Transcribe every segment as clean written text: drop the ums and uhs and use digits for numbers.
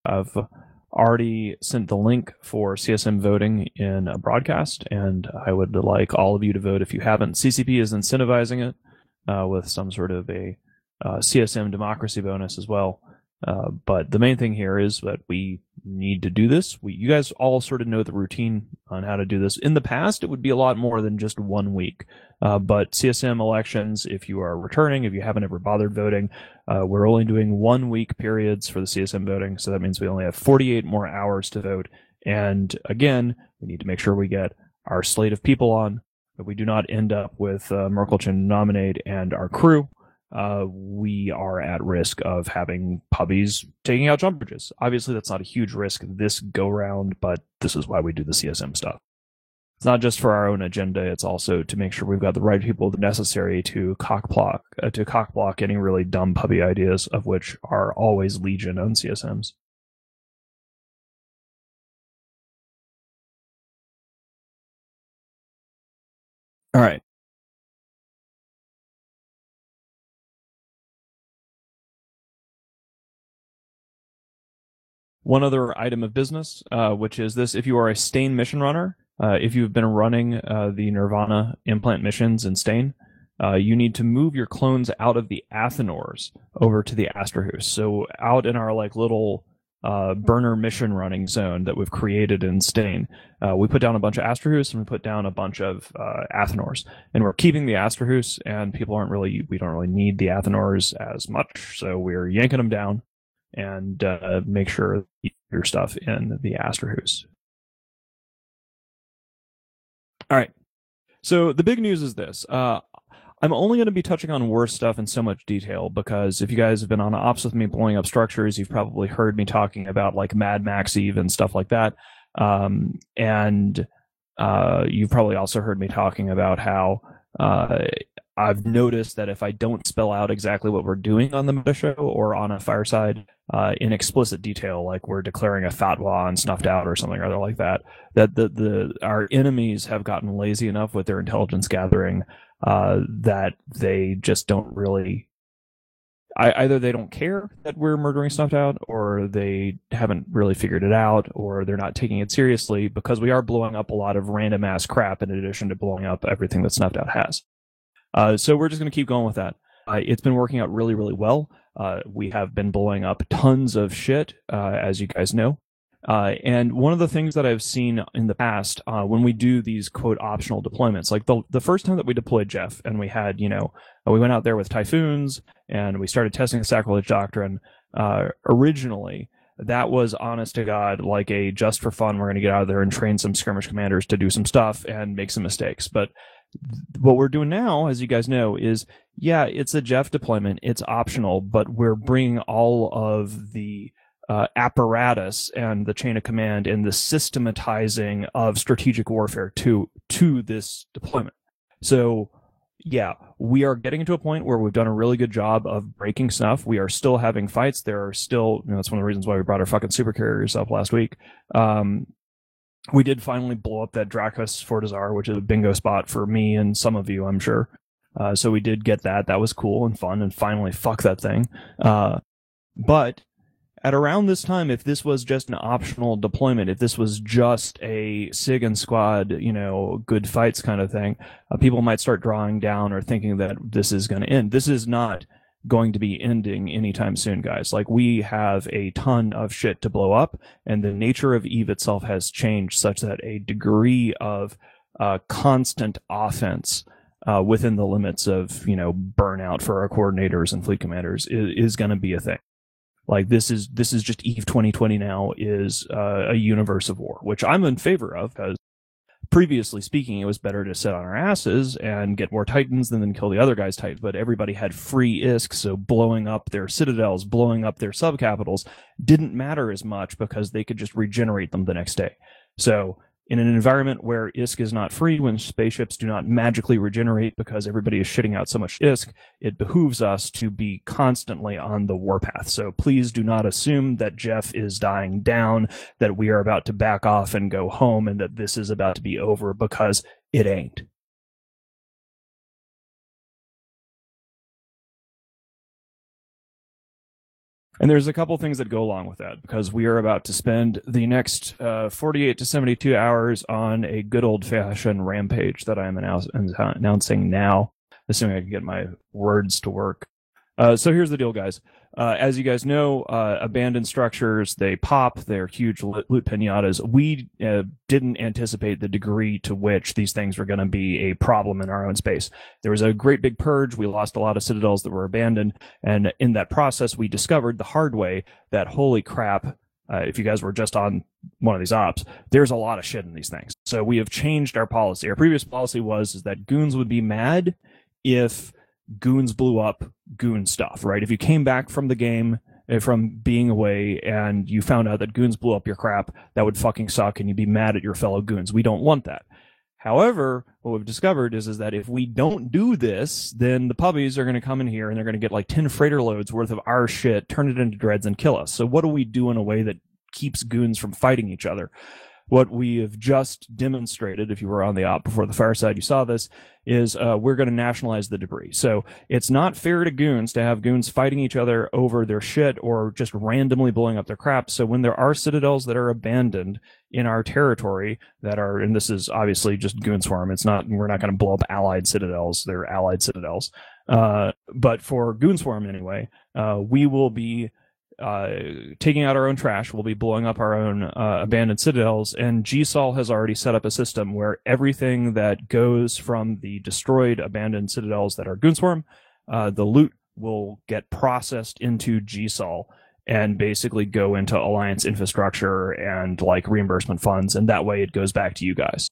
I've already sent the link for CSM voting in a broadcast, and I would like all of you to vote if you haven't. CCP is incentivizing it with some sort of a CSM democracy bonus as well. But the main thing here is that we need to do this. You guys all sort of know the routine on how to do this. In the past, it would be a lot more than just 1 week. But CSM elections, if you are returning, if you haven't ever bothered voting, we're only doing 1 week periods for the CSM voting. So that means we only have 48 more hours to vote. And again, we need to make sure we get our slate of people on, that we do not end up with Merkelchen nominate and our crew. We are at risk of having puppies taking out jump bridges. Obviously, that's not a huge risk this go round, but this is why we do the CSM stuff. It's not just for our own agenda; it's also to make sure we've got the right people necessary to cock block any really dumb puppy ideas, of which are always legion on CSMs. All right. One other item of business, which is this: if you are a Stain mission runner, if you've been running the Nirvana implant missions in Stain, you need to move your clones out of the Athenors over to the Astrahus. So out in our like little burner mission running zone that we've created in Stain, we put down a bunch of Astrahus and we put down a bunch of Athenors, and we're keeping the Astrahus. And we don't really need the Athenors as much, so we're yanking them down and make sure you keep your stuff in the Astrahus. All right. So the big news is this. I'm only going to be touching on worse stuff in so much detail because if you guys have been on ops with me blowing up structures, you've probably heard me talking about like Mad Max Eve and stuff like that. And you've probably also heard me talking about how I've noticed that if I don't spell out exactly what we're doing on the meta show or on a fireside in explicit detail, like we're declaring a fatwa on Snuffed Out or something or other like that, that our enemies have gotten lazy enough with their intelligence gathering that they just don't really. Either they don't care that we're murdering Snuffed Out, or they haven't really figured it out, or they're not taking it seriously because we are blowing up a lot of random ass crap in addition to blowing up everything that Snuffed Out has. So we're just going to keep going with that. It's been working out really, really well. We have been blowing up tons of shit, as you guys know. And one of the things that I've seen in the past when we do these quote optional deployments, like the first time that we deployed Jeff and we had, we went out there with Typhoons and we started testing the Sacrilege Doctrine. Originally, that was honest to God, like a just for fun, we're going to get out there and train some skirmish commanders to do some stuff and make some mistakes. But what we're doing now, as you guys know, is, yeah, it's a Jeff deployment. It's optional, but we're bringing all of the apparatus and the chain of command and the systematizing of strategic warfare to this deployment. So, yeah, we are getting to a point where we've done a really good job of breaking snuff. We are still having fights. There are still, that's one of the reasons why we brought our fucking super carriers up last week. We did finally blow up that Dracus Fortizar, which is a bingo spot for me and some of you, I'm sure. So we did get that. That was cool and fun, and finally fuck that thing. But at around this time, if this was just an optional deployment, if this was just a SIG and squad, good fights kind of thing, people might start drawing down or thinking that this is going to end. This is not going to be ending anytime soon, guys. Like, we have a ton of shit to blow up, and the nature of EVE itself has changed such that a degree of constant offense within the limits of, burnout for our coordinators and fleet commanders is going to be a thing. Like, this is just EVE 2020 now is a universe of war, which I'm in favor of, because previously speaking, it was better to sit on our asses and get more Titans than kill the other guy's Titans. But everybody had free ISK, so blowing up their citadels, blowing up their subcapitals didn't matter as much because they could just regenerate them the next day. So in an environment where ISK is not free, when spaceships do not magically regenerate because everybody is shitting out so much ISK, it behooves us to be constantly on the warpath. So please do not assume that Jeff is dying down, that we are about to back off and go home, and that this is about to be over, because it ain't. And there's a couple things that go along with that, because we are about to spend the next 48 to 72 hours on a good old-fashioned rampage that I'm announcing now, assuming I can get my words to work. So here's the deal, guys. As you guys know, abandoned structures, they pop. They're huge loot pinatas. We didn't anticipate the degree to which these things were going to be a problem in our own space. There was a great big purge. We lost a lot of citadels that were abandoned. And in that process, we discovered the hard way that, holy crap, if you guys were just on one of these ops, there's a lot of shit in these things. So we have changed our policy. Our previous policy was that goons would be mad if goons blew up goon stuff, right? If you came back from the game, from being away, and you found out that goons blew up your crap, that would fucking suck, and you'd be mad at your fellow goons. We don't want that. However, what we've discovered is that if we don't do this, then the puppies are going to come in here and they're going to get like 10 freighter loads worth of our shit, turn it into dreads, and kill us. So what do we do in a way that keeps goons from fighting each other? What we have just demonstrated, if you were on the op before the fireside, you saw this, is we're going to nationalize the debris. So it's not fair to goons to have goons fighting each other over their shit or just randomly blowing up their crap. So when there are citadels that are abandoned in our territory that are, and this is obviously just goon swarm, it's not, we're not going to blow up allied citadels, they're allied citadels. But for goon swarm anyway, we will be taking out our own trash. We'll be blowing up our own abandoned citadels, and GSOL has already set up a system where everything that goes from the destroyed abandoned citadels that are Goonswarm, the loot will get processed into GSOL and basically go into Alliance infrastructure and like reimbursement funds, and that way it goes back to you guys.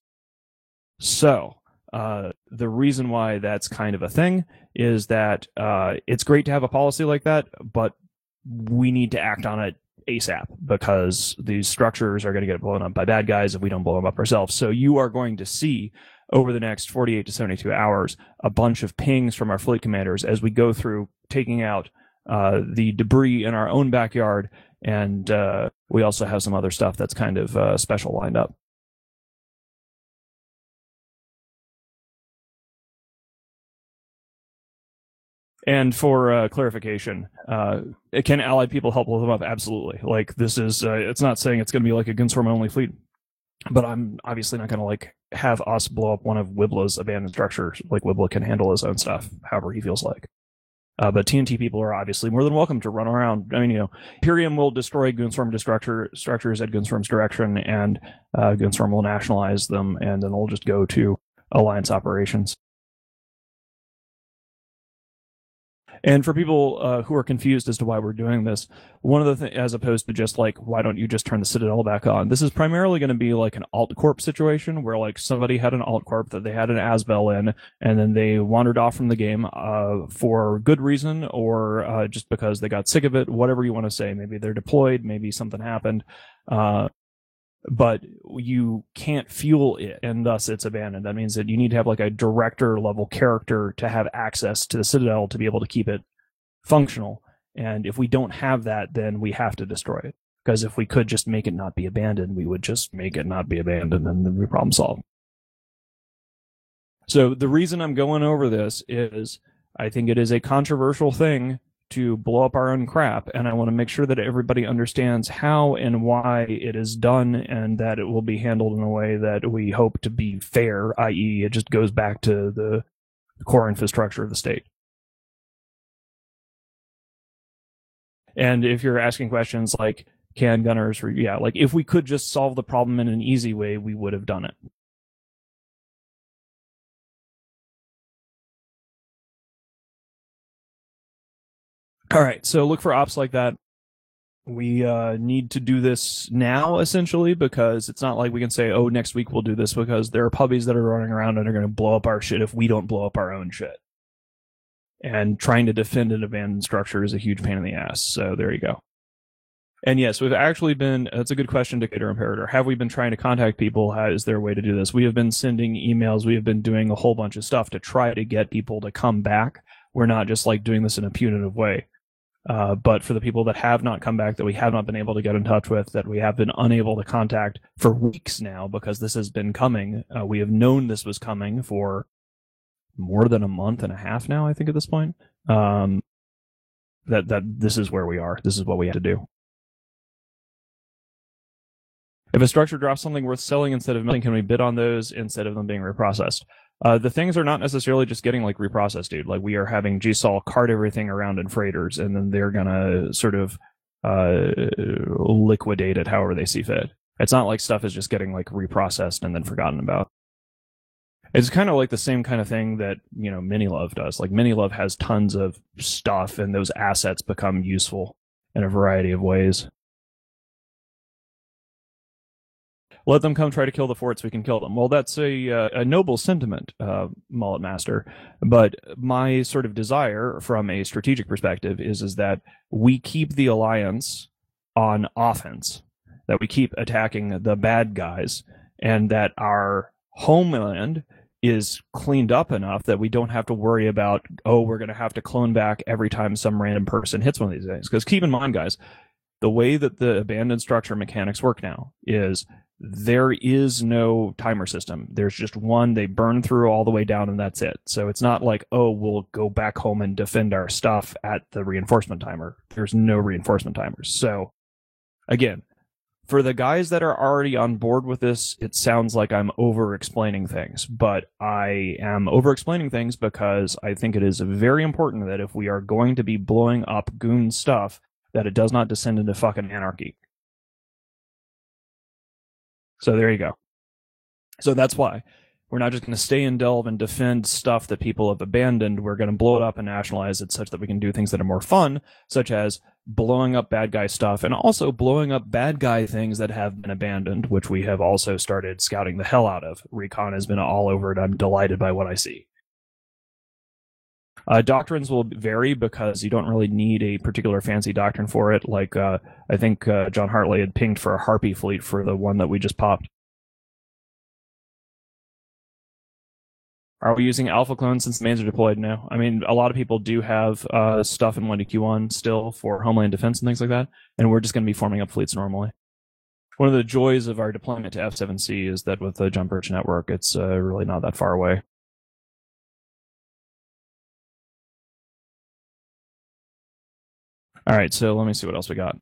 So the reason why that's kind of a thing is that it's great to have a policy like that, but we need to act on it ASAP, because these structures are going to get blown up by bad guys if we don't blow them up ourselves. So you are going to see over the next 48 to 72 hours a bunch of pings from our fleet commanders as we go through taking out the debris in our own backyard, and we also have some other stuff that's kind of special lined up. And for clarification, can allied people help blow them up? Absolutely. Like, this is, it's not saying it's going to be like a Goonswarm only fleet, but I'm obviously not going to like have us blow up one of Wibla's abandoned structures. Like, Wibla can handle his own stuff however he feels like. But TNT people are obviously more than welcome to run around. I mean, you know, Imperium will destroy Goonswarm structures at Goonswarm's direction, and Goonswarm will nationalize them, and then they'll just go to Alliance operations. And for people who are confused as to why we're doing this, one of the things, as opposed to just like, why don't you just turn the Citadel back on? This is primarily going to be like an alt corp situation where like somebody had an alt corp that they had an Asbel in, and then they wandered off from the game for good reason, or just because they got sick of it, whatever you want to say. Maybe they're deployed, maybe something happened. But you can't fuel it, and thus it's abandoned. That means that you need to have like a director level character to have access to the Citadel to be able to keep it functional. And if we don't have that, then we have to destroy it. Because if we could just make it not be abandoned, we would just make it not be abandoned, and then the problem solved. So the reason I'm going over this is I think it is a controversial thing to blow up our own crap, and I want to make sure that everybody understands how and why it is done, and that it will be handled in a way that we hope to be fair, i.e. it just goes back to the core infrastructure of the state. And if you're asking questions like, can gunners, yeah, like if we could just solve the problem in an easy way, we would have done it. All right, so look for ops like that. We need to do this now, essentially, because it's not like we can say, oh, next week we'll do this, because there are puppies that are running around and are going to blow up our shit if we don't blow up our own shit. And trying to defend an abandoned structure is a huge pain in the ass, so there you go. And yes, we've actually been, that's a good question, Dictator Imperator. Have we been trying to contact people? How is there a way to do this? We have been sending emails. We have been doing a whole bunch of stuff to try to get people to come back. We're not just like doing this in a punitive way. But for the people that have not come back, that we have not been able to get in touch with, that we have been unable to contact for weeks now, because this has been coming. We have known this was coming for more than a month and a half now, I think, at this point. that this is where we are. This is what we have to do. If a structure drops something worth selling instead of melting, can we bid on those instead of them being reprocessed? The things are not necessarily just getting like reprocessed, dude. Like we are having GSOL cart everything around in freighters, and then they're gonna sort of liquidate it however they see fit. It's not like stuff is just getting like reprocessed and then forgotten about. It's kind of like the same kind of thing that, you know, Minilove does. Like Minilove has tons of stuff, and those assets become useful in a variety of ways. Let them come try to kill the forts, we can kill them. Well, that's a noble sentiment, Mullet Master. But my sort of desire from a strategic perspective is that we keep the alliance on offense, that we keep attacking the bad guys, and that our homeland is cleaned up enough that we don't have to worry about, oh, we're going to have to clone back every time some random person hits one of these things. Because keep in mind, guys, the way that the abandoned structure mechanics work now is there is no timer system. There's just one. They burn through all the way down, and that's it. So it's not like, oh, we'll go back home and defend our stuff at the reinforcement timer. There's no reinforcement timers. So again, for the guys that are already on board with this, it sounds like I'm over explaining things, but I am over explaining things because I think it is very important that if we are going to be blowing up goon stuff, that it does not descend into fucking anarchy. So there you go. So that's why we're not just going to stay in Delve and defend stuff that people have abandoned. We're going to blow it up and nationalize it such that we can do things that are more fun, such as blowing up bad guy stuff and also blowing up bad guy things that have been abandoned, which we have also started scouting the hell out of. Recon has been all over it. I'm delighted by what I see. Doctrines will vary because you don't really need a particular fancy doctrine for it. Like I think John Hartley had pinged for a Harpy fleet for the one that we just popped. Are we using alpha clones since the mains are deployed? No. I mean, a lot of people do have stuff in 1DQ1 still for homeland defense and things like that, and we're just going to be forming up fleets normally. One of the joys of our deployment to F7C is that with the Jump Bridge network, it's really not that far away. All right, so let me see what else we got.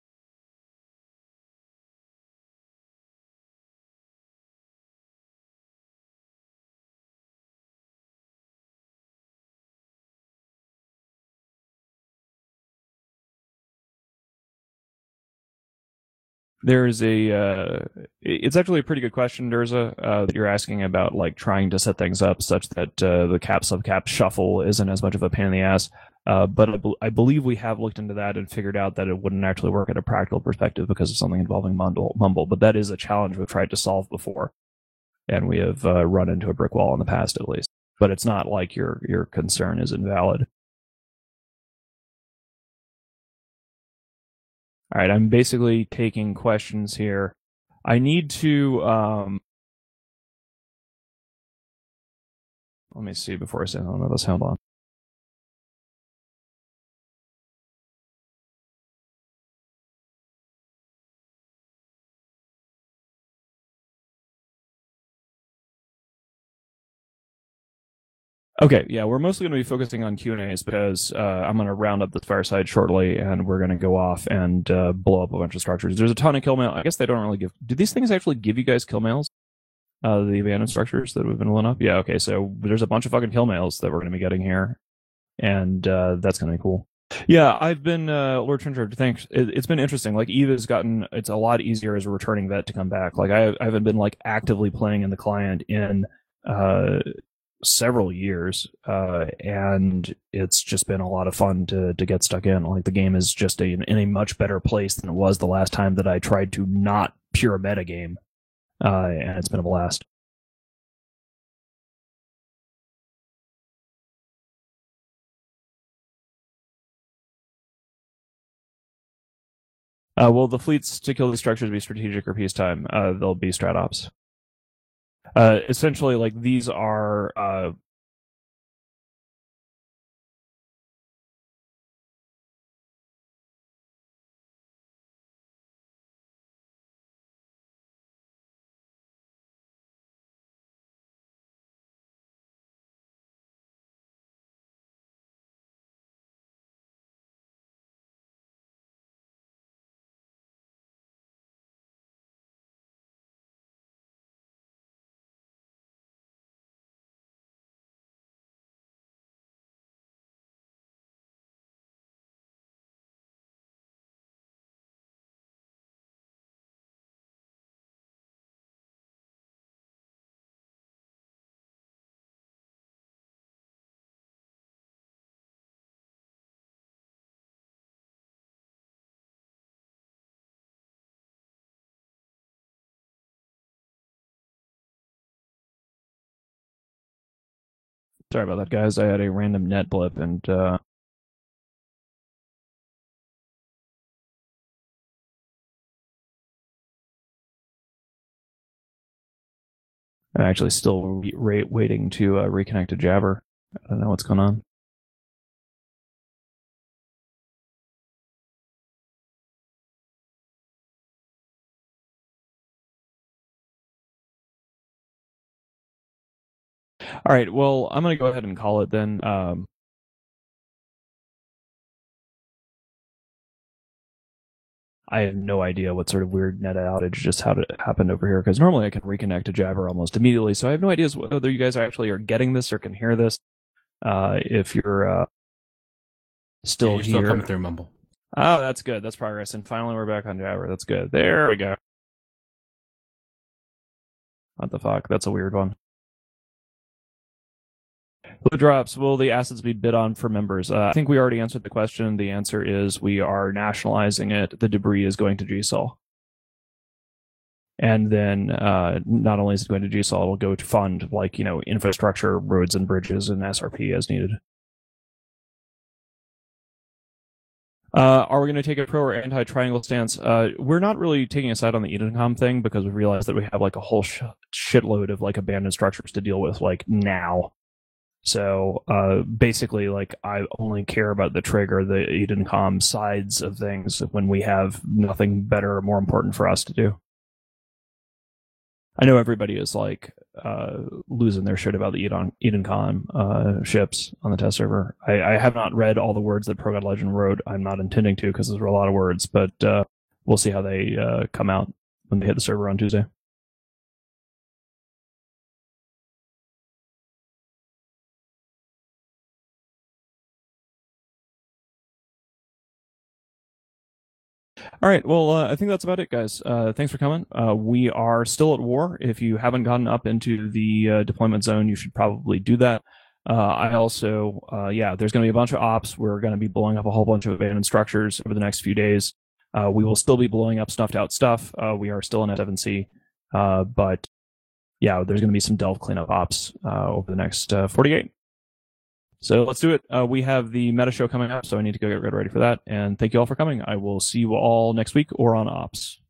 There's it's actually a pretty good question, Durza, that you're asking about, like trying to set things up such that the cap sub cap shuffle isn't as much of a pain in the ass. But I believe we have looked into that and figured out that it wouldn't actually work at a practical perspective because of something involving Mumble. But that is a challenge we've tried to solve before, and we have run into a brick wall in the past, at least. But it's not like your concern is invalid. All right, I'm basically taking questions here. I need to let me see before I say something about this. Hold on. Okay, yeah, we're mostly going to be focusing on Q&As because I'm going to round up this fireside shortly, and we're going to go off and blow up a bunch of structures. There's a ton of kill mail. I guess they don't really give. Do these things actually give you guys kill mails? The abandoned structures that we've been blowing up. Yeah, okay, so there's a bunch of fucking kill mails that we're going to be getting here, and that's going to be cool. Yeah, I've been Lord Trinchard. Thanks. It's been interesting. Like Eva's gotten. It's a lot easier as a returning vet to come back. Like I haven't been like actively playing in the client in several years, and it's just been a lot of fun to get stuck in. Like the game is just in a much better place than it was the last time that I tried to not pure meta game, and it's been a blast. Will the fleets to kill these structures be strategic or peacetime? They'll be strat ops. Essentially, like these are Sorry about that, guys. I had a random net blip, and I'm actually still waiting to reconnect to Jabber. I don't know what's going on. All right, well, I'm going to go ahead and call it then. I have no idea what sort of weird net outage just happened over here, because normally I can reconnect to Jabber almost immediately. So I have no idea whether you guys actually are getting this or can hear this. If you're still you're here. still coming through, Mumble. Oh, that's good. That's progress. And finally, we're back on Jabber. That's good. There we go. What the fuck? That's a weird one. Blue drops. Will the assets be bid on for members? I think we already answered the question. The answer is we are nationalizing it. The debris is going to GSOL. And then not only is it going to GSOL, it'll go to fund infrastructure, roads and bridges, and SRP as needed. Are we going to take a pro or anti-triangle stance? We're not really taking a side on the Edencom thing, because we realize that we have a whole shitload of abandoned structures to deal with now. So basically, I only care about the trigger, the Edencom sides of things when we have nothing better or more important for us to do. I know everybody is losing their shit about the Edencom ships on the test server. I have not read all the words that ProGod Legend wrote. I'm not intending to, because those were a lot of words, but we'll see how they come out when they hit the server on Tuesday. All right. Well, I think that's about it, guys. Thanks for coming. We are still at war. If you haven't gotten up into the deployment zone, you should probably do that. I also, there's going to be a bunch of ops. We're going to be blowing up a whole bunch of abandoned structures over the next few days. We will still be blowing up snuffed out stuff. We are still in F7C. But yeah, there's going to be some Delve cleanup ops over the next 48. So let's do it. We have the meta show coming up, so I need to go get ready for that. And thank you all for coming. I will see you all next week or on Ops.